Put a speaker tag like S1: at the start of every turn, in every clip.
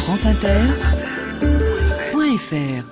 S1: franceinter.fr.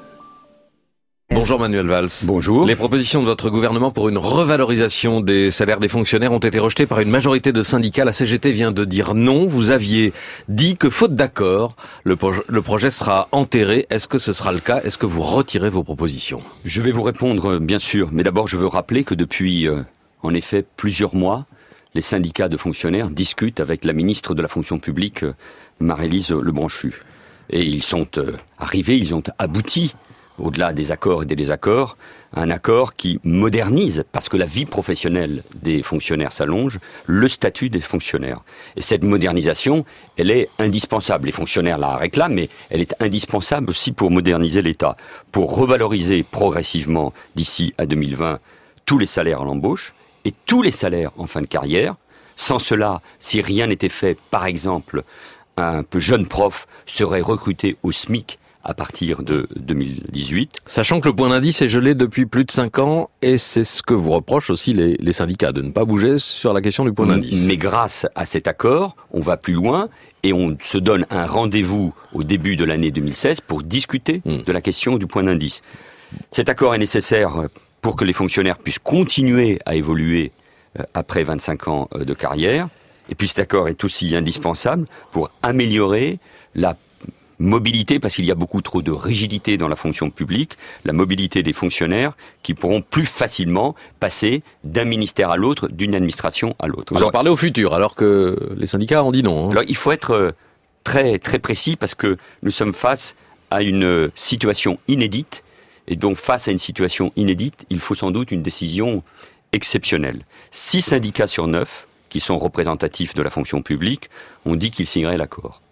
S2: Bonjour Manuel Valls.
S3: Bonjour.
S2: Les propositions de votre gouvernement pour une revalorisation des salaires des fonctionnaires ont été rejetées par une majorité de syndicats. La CGT vient de dire non. Vous aviez dit que faute d'accord, le projet sera enterré. Est-ce que ce sera le cas ? Est-ce que vous retirez vos propositions ?
S3: Je vais vous répondre, bien sûr. Mais d'abord, je veux rappeler que depuis, en effet, plusieurs mois, les syndicats de fonctionnaires discutent avec la ministre de la fonction publique, Maryse Lebranchu. Et ils sont arrivés, ils ont abouti, au-delà des accords et des désaccords, un accord qui modernise, parce que la vie professionnelle des fonctionnaires s'allonge, le statut des fonctionnaires. Et cette modernisation, elle est indispensable. Les fonctionnaires la réclament, mais elle est indispensable aussi pour moderniser l'État, pour revaloriser progressivement, d'ici à 2020, tous les salaires à l'embauche et tous les salaires en fin de carrière. Sans cela, si rien n'était fait, par exemple, un peu jeune prof serait recruté au SMIC à partir de 2018.
S2: Sachant que le point d'indice est gelé depuis plus de 5 ans, et c'est ce que vous reprochent aussi les syndicats, de ne pas bouger sur la question du point d'indice.
S3: Mais grâce à cet accord, on va plus loin, et on se donne un rendez-vous au début de l'année 2016 pour discuter de la question du point d'indice. Cet accord est nécessaire pour que les fonctionnaires puissent continuer à évoluer après 25 ans de carrière, et puis cet accord est aussi indispensable pour améliorer la mobilité, parce qu'il y a beaucoup trop de rigidité dans la fonction publique, la mobilité des fonctionnaires qui pourront plus facilement passer d'un ministère à l'autre, d'une administration à l'autre.
S2: Vous en parlez au futur, alors que les syndicats ont dit non.
S3: Alors il faut être très, très précis, parce que nous sommes face à une situation inédite, et donc face à une situation inédite, il faut sans doute une décision exceptionnelle. 6 syndicats sur 9, qui sont représentatifs de la fonction publique, ont dit qu'ils signeraient l'accord.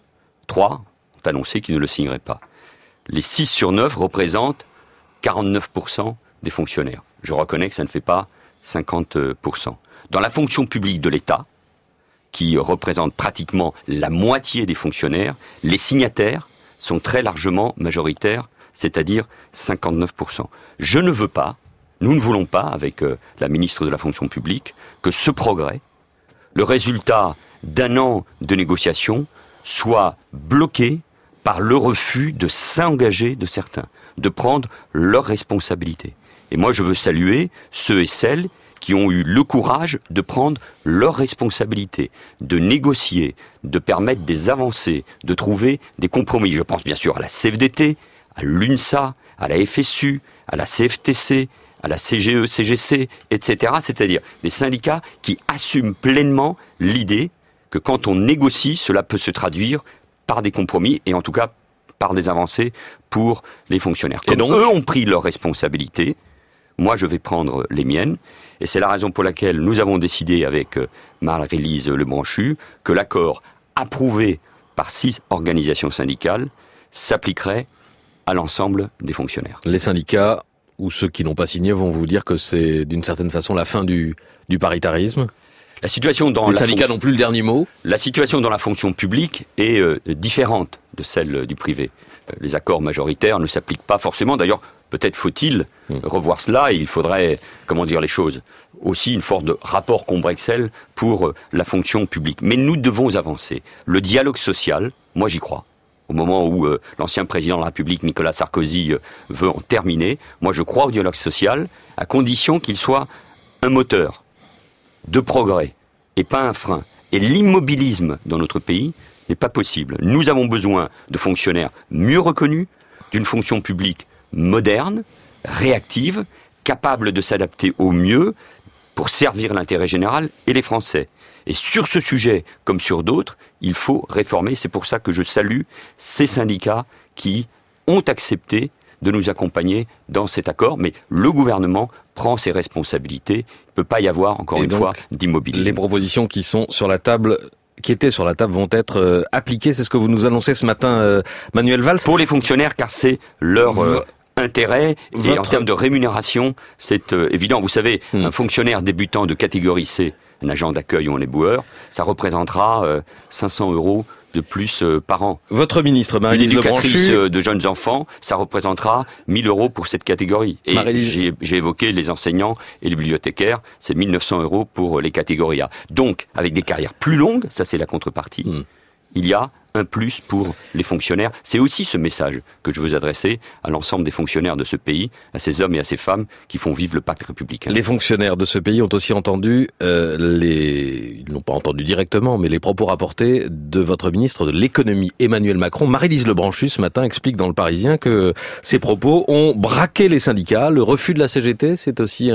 S3: 3 ont annoncé qu'ils ne le signeraient pas. Les 6 sur 9 représentent 49% des fonctionnaires. Je reconnais que ça ne fait pas 50%. Dans la fonction publique de l'État, qui représente pratiquement la moitié des fonctionnaires, les signataires sont très largement majoritaires, c'est-à-dire 59%. Je ne veux pas, nous ne voulons pas, avec la ministre de la fonction publique, que ce progrès, le résultat d'un an de négociations, soit bloqué par le refus de s'engager de certains, de prendre leurs responsabilités. Et moi, je veux saluer ceux et celles qui ont eu le courage de prendre leurs responsabilités, de négocier, de permettre des avancées, de trouver des compromis. Je pense bien sûr à la CFDT, à l'UNSA, à la FSU, à la CFTC, à la CGE, CGC, etc. C'est-à-dire des syndicats qui assument pleinement l'idée que quand on négocie, cela peut se traduire par des compromis et en tout cas par des avancées pour les fonctionnaires. Comme eux ont pris leurs responsabilités, moi je vais prendre les miennes, et c'est la raison pour laquelle nous avons décidé avec Maryse Lebranchu que l'accord approuvé par 6 organisations syndicales s'appliquerait à l'ensemble des fonctionnaires.
S2: Les syndicats ou ceux qui n'ont pas signé vont vous dire que c'est d'une certaine façon la fin du paritarisme ?
S3: La situation dans
S2: les syndicats n'ont plus le dernier mot.
S3: La situation dans la fonction publique est différente de celle du privé. Les accords majoritaires ne s'appliquent pas forcément. D'ailleurs, peut-être faut-il revoir cela, et il faudrait, comment dire les choses, aussi une forme de rapport Combrexel pour la fonction publique. Mais nous devons avancer. Le dialogue social, moi j'y crois. Au moment où l'ancien président de la République, Nicolas Sarkozy, veut en terminer, moi je crois au dialogue social, à condition qu'il soit un moteur de progrès et pas un frein. Et l'immobilisme dans notre pays n'est pas possible. Nous avons besoin de fonctionnaires mieux reconnus, d'une fonction publique moderne, réactive, capable de s'adapter au mieux pour servir l'intérêt général et les Français. Et sur ce sujet, comme sur d'autres, il faut réformer. C'est pour ça que je salue ces syndicats qui ont accepté de nous accompagner dans cet accord. Mais le gouvernement prend ses responsabilités. Il ne peut pas y avoir, encore une fois, d'immobilisme.
S2: Les propositions qui sont sur la table, qui étaient sur la table, vont être appliquées. C'est ce que vous nous annoncez ce matin, Manuel Valls.
S3: Pour les fonctionnaires, car c'est leur intérêt. Et en termes de rémunération, c'est évident. Vous savez, un fonctionnaire débutant de catégorie C, un agent d'accueil ou un éboueur, ça représentera 500 € de plus par an.
S2: Votre ministre, Maryse Lebranchu...
S3: Une éducatrice de jeunes enfants, ça représentera 1 000 € pour cette catégorie. Et j'ai évoqué les enseignants et les bibliothécaires, c'est 1 900 € pour les catégories A. Donc, avec des carrières plus longues, ça c'est la contrepartie, il y a un plus pour les fonctionnaires. C'est aussi ce message que je veux adresser à l'ensemble des fonctionnaires de ce pays, à ces hommes et à ces femmes qui font vivre le pacte républicain.
S2: Les fonctionnaires de ce pays ont aussi entendu, ils n'ont pas entendu directement, mais les propos rapportés de votre ministre de l'économie, Emmanuel Macron. Marie-Lise Lebranchu, ce matin, explique dans Le Parisien que ces propos ont braqué les syndicats. Le refus de la CGT, c'est aussi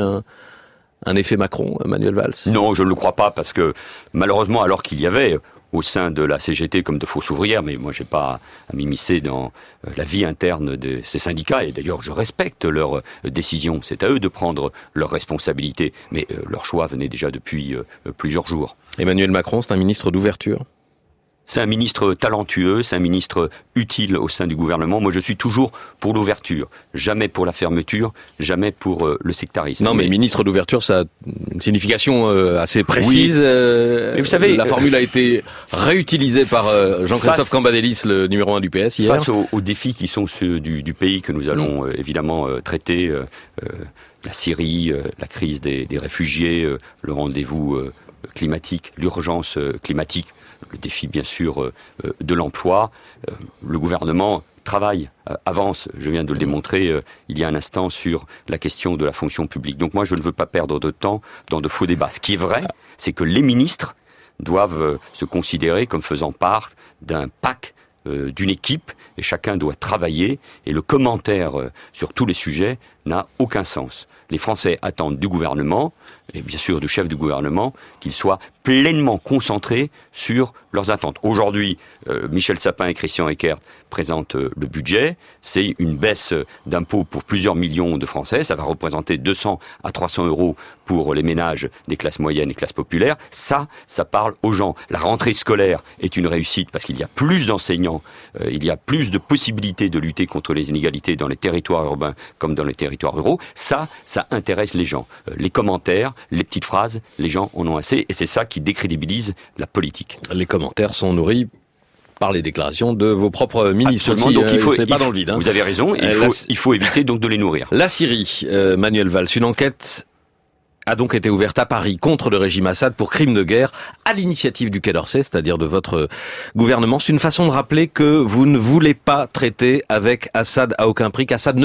S2: un effet Macron, Manuel Valls?
S3: Non, je ne le crois pas, parce que malheureusement, alors qu'il y avait au sein de la CGT comme de fausses ouvrières, mais moi j'ai pas à m'immiscer dans la vie interne de ces syndicats, et d'ailleurs je respecte leurs décisions, c'est à eux de prendre leurs responsabilités, mais leur choix venait déjà depuis plusieurs jours.
S2: Emmanuel Macron, c'est un ministre d'ouverture?
S3: C'est un ministre talentueux, c'est un ministre utile au sein du gouvernement. Moi, je suis toujours pour l'ouverture, jamais pour la fermeture, jamais pour le sectarisme.
S2: Non, mais ministre d'ouverture, ça a une signification assez précise.
S3: Oui. Mais vous savez,
S2: la formule a été réutilisée par Jean-Christophe Cambadélis, le numéro 1 du PS, hier.
S3: Face aux défis qui sont ceux du pays que nous allons évidemment traiter, la Syrie, la crise des réfugiés, le rendez-vous climatique, l'urgence climatique, le défi bien sûr de l'emploi, le gouvernement travaille, avance, je viens de le démontrer il y a un instant, sur la question de la fonction publique. Donc moi je ne veux pas perdre de temps dans de faux débats. Ce qui est vrai, c'est que les ministres doivent se considérer comme faisant part d'un pack, d'une équipe, et chacun doit travailler, et le commentaire sur tous les sujets n'a aucun sens. Les Français attendent du gouvernement, et bien sûr du chef du gouvernement, qu'il soit pleinement concentré sur leurs attentes. Aujourd'hui, Michel Sapin et Christian Eckert présentent le budget. C'est une baisse d'impôts pour plusieurs millions de Français. Ça va représenter 200 à 300 euros pour les ménages des classes moyennes et classes populaires. Ça parle aux gens. La rentrée scolaire est une réussite parce qu'il y a plus d'enseignants, il y a plus de possibilités de lutter contre les inégalités dans les territoires urbains comme dans les territoires ruraux. Ça intéresse les gens. Les commentaires, les petites phrases, les gens en ont assez, et c'est ça qui décrédibilise la politique.
S2: Les commentaires sont nourris par les déclarations de vos propres ministres.
S3: Absolument,
S2: aussi,
S3: donc
S2: c'est pas dans le vide.
S3: Vous avez raison, il faut éviter donc de les nourrir.
S2: La Syrie, Manuel Valls, une enquête a donc été ouverte à Paris contre le régime Assad pour crimes de guerre à l'initiative du Quai d'Orsay, c'est-à-dire de votre gouvernement. C'est une façon de rappeler que vous ne voulez pas traiter avec Assad à aucun prix, qu'Assad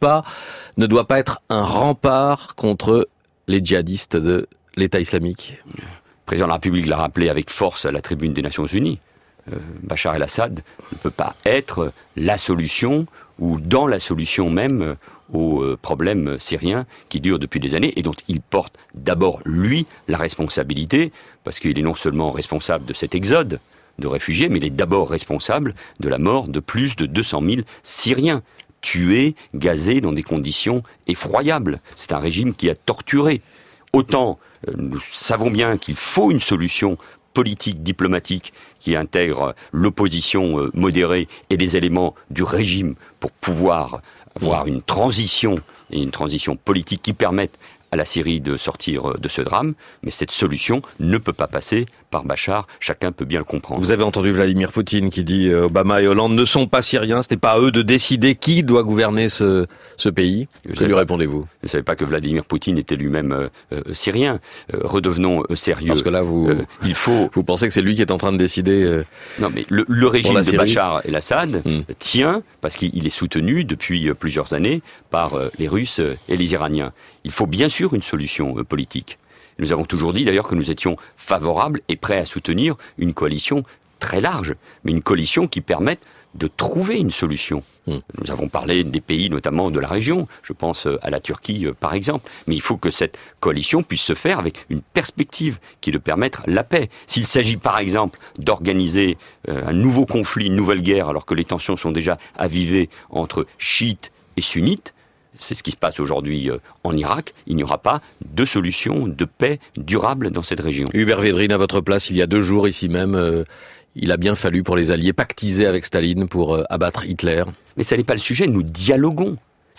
S2: ne doit pas être un rempart contre les djihadistes de l'État islamique.
S3: Le président de la République l'a rappelé avec force à la tribune des Nations Unies. Bachar el-Assad ne peut pas être la solution, ou dans la solution même, aux problèmes syriens qui durent depuis des années et dont il porte d'abord, lui, la responsabilité, parce qu'il est non seulement responsable de cet exode de réfugiés, mais il est d'abord responsable de la mort de plus de 200 000 Syriens, tués, gazés dans des conditions effroyables. C'est un régime qui a torturé. Autant nous savons bien qu'il faut une solution politique, diplomatique, qui intègre l'opposition modérée et des éléments du régime pour pouvoir avoir une transition, et une transition politique qui permette à la Syrie de sortir de ce drame, mais cette solution ne peut pas passer par Bachar, chacun peut bien le comprendre.
S2: Vous avez entendu Vladimir Poutine qui dit Obama et Hollande ne sont pas syriens, ce n'est pas à eux de décider qui doit gouverner ce pays. Que lui répondez-vous?
S3: Je ne savais pas que Vladimir Poutine était lui-même syrien. Redevenons sérieux.
S2: Parce que là, vous pensez que c'est lui qui est en train de décider
S3: Non, mais le régime de Bachar el-Assad tient parce qu'il est soutenu depuis plusieurs années par les Russes et les Iraniens. Il faut bien sûr une solution politique. Nous avons toujours dit d'ailleurs que nous étions favorables et prêts à soutenir une coalition très large, mais une coalition qui permette de trouver une solution. Nous avons parlé des pays, notamment de la région, je pense à la Turquie par exemple, mais il faut que cette coalition puisse se faire avec une perspective qui de permettre la paix. S'il s'agit par exemple d'organiser un nouveau conflit, une nouvelle guerre, alors que les tensions sont déjà avivées entre chiites et sunnites, c'est ce qui se passe aujourd'hui en Irak, il n'y aura pas de solution de paix durable dans cette région.
S2: Hubert Védrine, à votre place, il y a 2 jours ici même, il a bien fallu pour les Alliés pactiser avec Staline pour abattre Hitler.
S3: Mais ça n'est pas le sujet, nous dialoguons.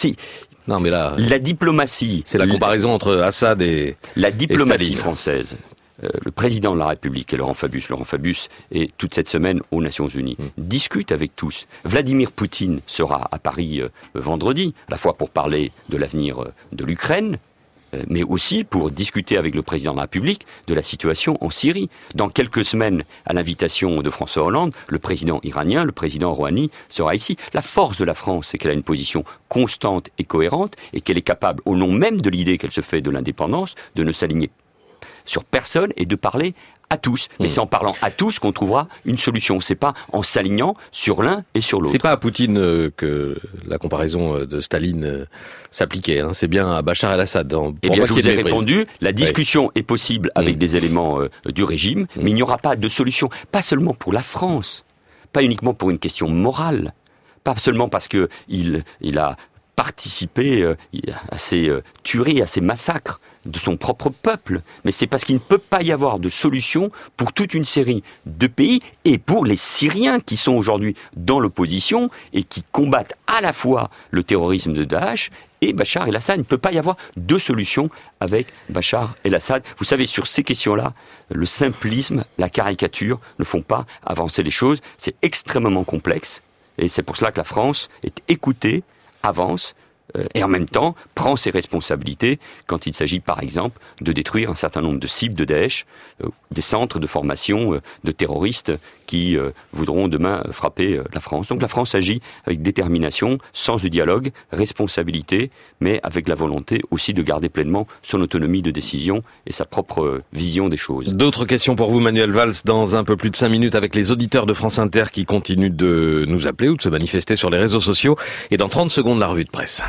S2: Non, mais là,
S3: la diplomatie...
S2: C'est la comparaison entre Assad et
S3: la diplomatie
S2: et
S3: française. Le président de la République, Laurent Fabius, est toute cette semaine aux Nations Unies, discute avec tous. Vladimir Poutine sera à Paris vendredi, à la fois pour parler de l'avenir de l'Ukraine, mais aussi pour discuter avec le président de la République de la situation en Syrie. Dans quelques semaines, à l'invitation de François Hollande, le président iranien, le président Rouhani sera ici. La force de la France, c'est qu'elle a une position constante et cohérente et qu'elle est capable, au nom même de l'idée qu'elle se fait de l'indépendance, de ne s'aligner sur personne et de parler à tous. Mais c'est en parlant à tous qu'on trouvera une solution. C'est pas en s'alignant sur l'un et sur l'autre.
S2: C'est pas à Poutine que la comparaison de Staline s'appliquait. C'est bien à Bachar el-Assad.
S3: Eh bien, je vous ai répondu. La discussion est possible avec des éléments du régime, mais il n'y aura pas de solution. Pas seulement pour la France. Pas uniquement pour une question morale. Pas seulement parce que il a participé à ces tueries, à ces massacres de son propre peuple, mais c'est parce qu'il ne peut pas y avoir de solution pour toute une série de pays et pour les Syriens qui sont aujourd'hui dans l'opposition et qui combattent à la fois le terrorisme de Daesh et Bachar el-Assad. Il ne peut pas y avoir de solution avec Bachar el-Assad. Vous savez, sur ces questions-là, le simplisme, la caricature ne font pas avancer les choses. C'est extrêmement complexe et c'est pour cela que la France est écoutée, avance, et en même temps prend ses responsabilités quand il s'agit par exemple de détruire un certain nombre de cibles de Daesh, des centres de formation de terroristes qui voudront demain frapper la France. Donc la France agit avec détermination, sens du dialogue, responsabilité, mais avec la volonté aussi de garder pleinement son autonomie de décision et sa propre vision des choses.
S2: D'autres questions pour vous, Manuel Valls, dans un peu plus de 5 minutes avec les auditeurs de France Inter qui continuent de nous appeler ou de se manifester sur les réseaux sociaux. Et dans 30 secondes, la revue de presse.